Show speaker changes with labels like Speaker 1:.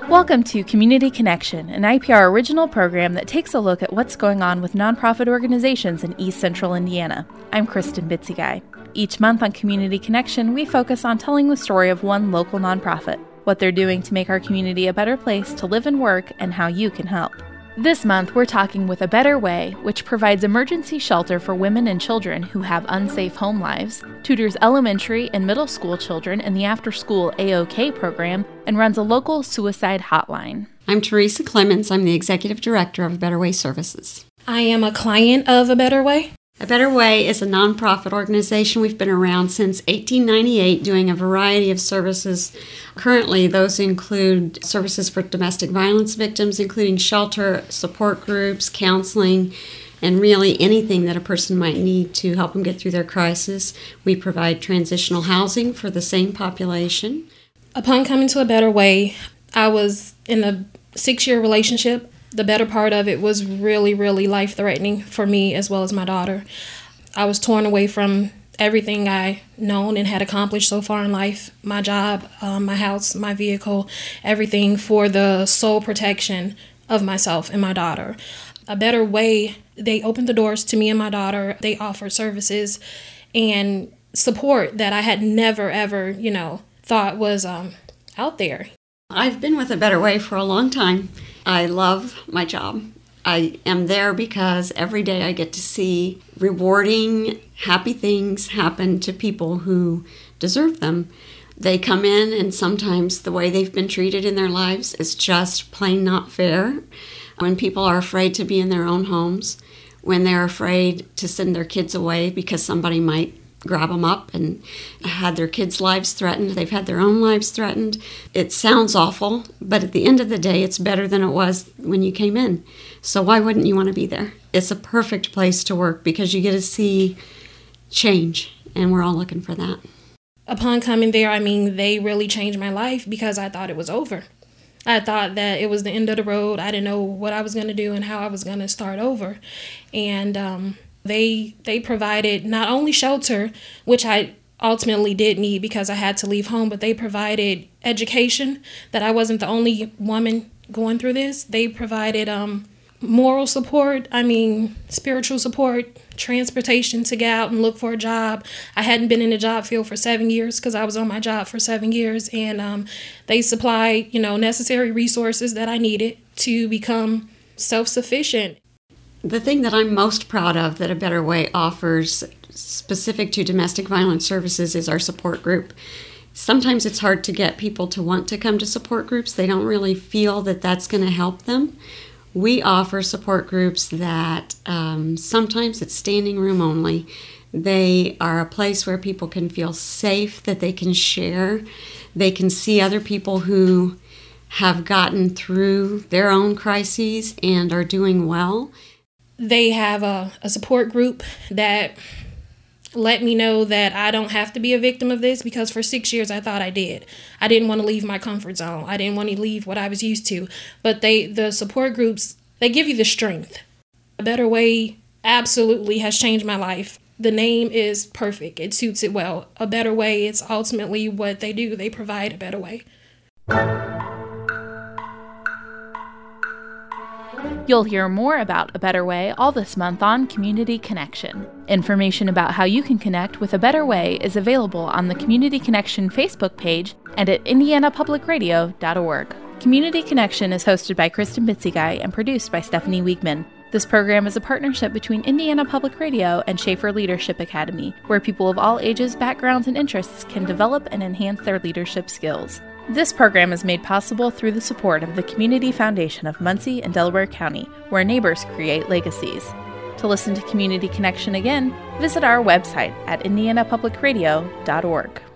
Speaker 1: Welcome to Community Connection, an IPR original program that takes a look at what's going on with nonprofit organizations in East Central Indiana. I'm Kristen Bitzigai. Each month on Community Connection, we focus on telling the story of one local nonprofit, what they're doing to make our community a better place to live and work, and how you can help. This month, we're talking with A Better Way, which provides emergency shelter for women and children who have unsafe home lives, tutors elementary and middle school children in the after-school AOK program, and runs a local suicide hotline.
Speaker 2: I'm Teresa Clemens. I'm the Executive Director of A Better Way Services.
Speaker 3: I am a client of A Better Way.
Speaker 2: A Better Way is a nonprofit organization. We've been around since 1898 doing a variety of services. Currently, those include services for domestic violence victims, including shelter, support groups, counseling, and really anything that a person might need to help them get through their crisis. We provide transitional housing for the same population.
Speaker 3: Upon coming to A Better Way, I was in a 6-year relationship. The better part of it was really, really life-threatening for me as well as my daughter. I was torn away from everything I known and had accomplished so far in life, my job, my house, my vehicle, everything for the sole protection of myself and my daughter. A Better Way, they opened the doors to me and my daughter. They offered services and support that I had never, ever, thought was out there.
Speaker 2: I've been with A Better Way for a long time. I love my job. I am there because every day I get to see rewarding, happy things happen to people who deserve them. They come in and sometimes the way they've been treated in their lives is just plain not fair. When people are afraid to be in their own homes, when they're afraid to send their kids away because somebody might grab them up and had their kids' lives threatened. They've had their own lives threatened. It sounds awful, but at the end of the day, it's better than it was when you came in. So why wouldn't you want to be there? It's a perfect place to work because you get to see change, and we're all looking for that.
Speaker 3: Upon coming there, they really changed my life because I thought it was over. I thought that it was the end of the road. I didn't know what I was going to do and how I was going to start over. And They provided not only shelter, which I ultimately did need because I had to leave home, but they provided education, that I wasn't the only woman going through this. They provided moral support, spiritual support, transportation to get out and look for a job. I hadn't been in the job field for 7 years because I was on my job for 7 years, and they supplied, necessary resources that I needed to become self-sufficient.
Speaker 2: The thing that I'm most proud of that A Better Way offers specific to domestic violence services is our support group. Sometimes it's hard to get people to want to come to support groups. They don't really feel that that's going to help them. We offer support groups that sometimes it's standing room only. They are a place where people can feel safe, that they can share. They can see other people who have gotten through their own crises and are doing well.
Speaker 3: They have a support group that let me know that I don't have to be a victim of this because for 6 years I thought I did. I didn't want to leave my comfort zone. I didn't want to leave what I was used to. But the support groups, they give you the strength. A Better Way absolutely has changed my life. The name is perfect. It suits it well. A Better Way is ultimately what they do. They provide a better way.
Speaker 1: You'll hear more about A Better Way all this month on Community Connection. Information about how you can connect with A Better Way is available on the Community Connection Facebook page and at indianapublicradio.org. Community Connection is hosted by Kristen Bitzigai and produced by Stephanie Wiegman. This program is a partnership between Indiana Public Radio and Schaefer Leadership Academy, where people of all ages, backgrounds, and interests can develop and enhance their leadership skills. This program is made possible through the support of the Community Foundation of Muncie and Delaware County, where neighbors create legacies. To listen to Community Connection again, visit our website at indianapublicradio.org.